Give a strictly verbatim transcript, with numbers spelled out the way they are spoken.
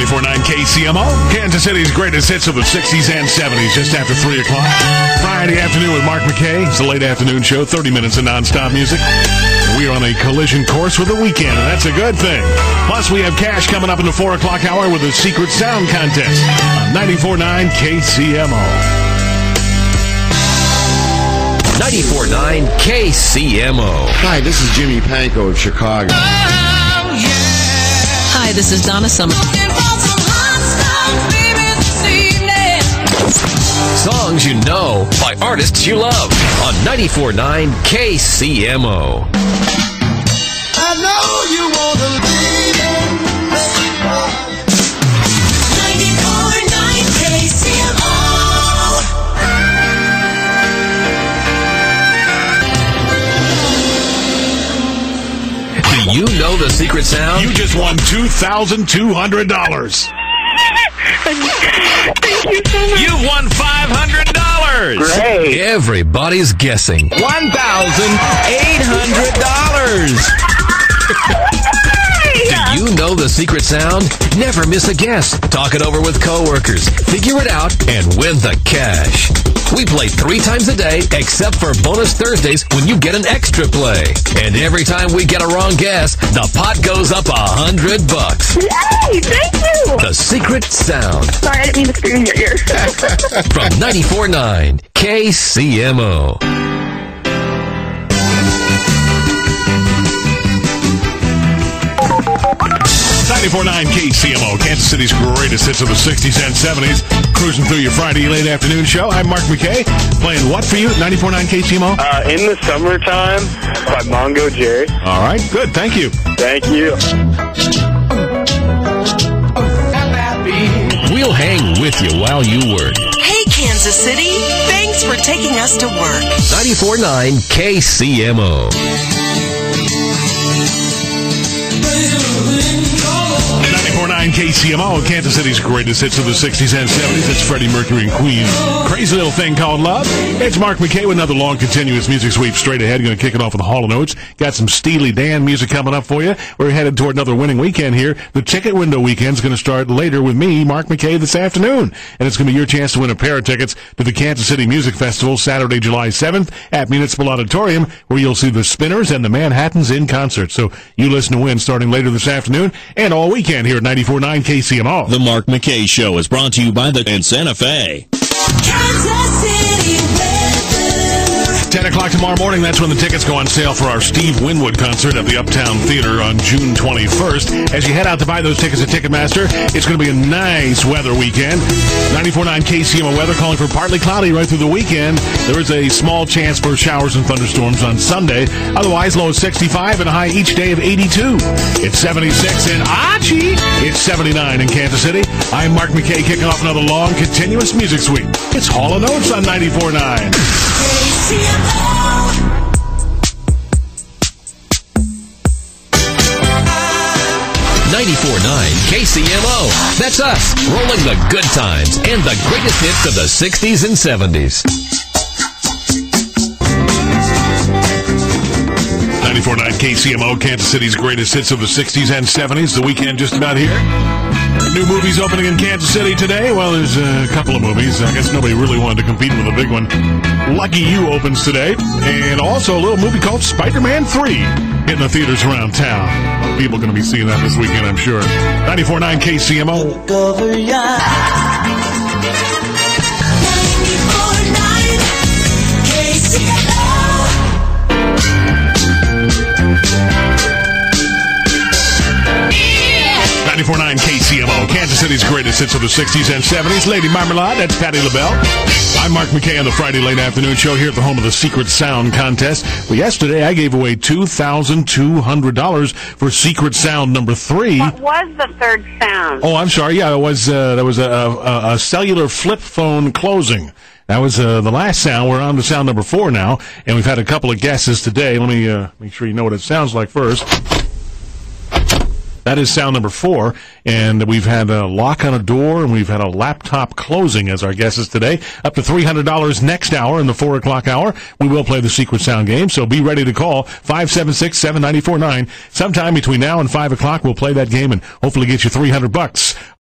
ninety-four point nine K C M O, Kansas City's greatest hits of the sixties and seventies, just after three o'clock. Friday afternoon with Mark McKay. It's a late afternoon show, thirty minutes of nonstop music. We are on a collision course with the weekend, and that's a good thing. Plus, we have cash coming up in the four o'clock hour with a secret sound contest on ninety-four point nine K C M O. ninety-four point nine K C M O. Hi, this is Jimmy Panko of Chicago. Hi, this is Donna Summer. Songs you know by artists you love on ninety-four point nine K C M O. I know you want to leave ninety-four point nine K C M O. Do you know the secret sound? You just won two thousand two hundred dollars. Thank you so much. You won five hundred dollars. Great. Everybody's guessing. one thousand eight hundred dollars. Do you know the secret sound? Never miss a guess. Talk it over with coworkers. Figure it out and win the cash. We play three times a day, except for bonus Thursdays when you get an extra play. And every time we get a wrong guess, the pot goes up a hundred bucks. Yay! Thank you. The secret sound. Sorry, I didn't mean to scream in your ear. From ninety-four point nine K C M O. ninety-four point nine K C M O, Kansas City's greatest hits of the sixties and seventies. Cruising through your Friday late afternoon show. I'm Mark McKay. Playing what for you at ninety-four point nine K C M O? Uh, In the Summertime by Mongo Jerry. All right, good. Thank you. Thank you. We'll hang with you while you work. Hey, Kansas City. Thanks for taking us to work. ninety-four point nine K C M O. ninety-four point nine K C M O, Kansas City's greatest hits of the sixties and seventies. It's Freddie Mercury and Queen. Crazy Little Thing Called Love. It's Mark McKay with another long, continuous music sweep straight ahead. Going to kick it off with Hall and Oates. Got some Steely Dan music coming up for you. We're headed toward another winning weekend here. The ticket window weekend's going to start later with me, Mark McKay, this afternoon. And it's going to be your chance to win a pair of tickets to the Kansas City Music Festival Saturday, July seventh at Municipal Auditorium, where you'll see the Spinners and the Manhattans in concert. So you listen to win starting later this afternoon and all weekend here at ninety-four point nine K C M O. The Mark McKay Show is brought to you by the in Santa Fe. Kansas City weather. ten o'clock tomorrow morning, that's when the tickets go on sale for our Steve Winwood concert at the Uptown Theater on June twenty-first. As you head out to buy those tickets at Ticketmaster, it's going to be a nice weather weekend. ninety-four point nine K C M O weather calling for partly cloudy right through the weekend. There is a small chance for showers and thunderstorms on Sunday. Otherwise, low of sixty-five and a high each day of eighty-two. It's seventy-six in Archie. It's seventy-nine in Kansas City. I'm Mark McKay kicking off another long, continuous music sweep. It's Hall and Oates on ninety-four point nine. K C M O. ninety-four point nine K C M O. That's us, rolling the good times and the greatest hits of the sixties and seventies. ninety-four point nine K C M O, Kansas City's greatest hits of the sixties and seventies. The weekend just about here. New movies opening in Kansas City today. Well, there's a couple of movies. I guess nobody really wanted to compete with a big one. Lucky You opens today. And also a little movie called Spider-Man three hitting the theaters around town. A lot of people are going to be seeing that this weekend, I'm sure. ninety-four point nine K C M O. Look over your ninety-four point nine K C M O. ninety-four point nine K C M O, Kansas City's greatest hits of the sixties and seventies. Lady Marmalade, that's Patti LaBelle. I'm Mark McKay on the Friday late afternoon show here at the home of the Secret Sound Contest. Well, yesterday I gave away two thousand two hundred dollars for Secret Sound number three. What was the third sound? Oh, I'm sorry. Yeah, it was, uh, there was a, a, a cellular flip phone closing. That was uh, the last sound. We're on to sound number four now, and we've had a couple of guesses today. Let me uh, make sure you know what it sounds like first. That is sound number four, and we've had a lock on a door, and we've had a laptop closing as our guesses today. Up to three hundred dollars next hour in the four o'clock hour. We will play the Secret Sound game, so be ready to call five seven six, seven nine four nine. Sometime between now and five o'clock, we'll play that game and hopefully get you three hundred bucks.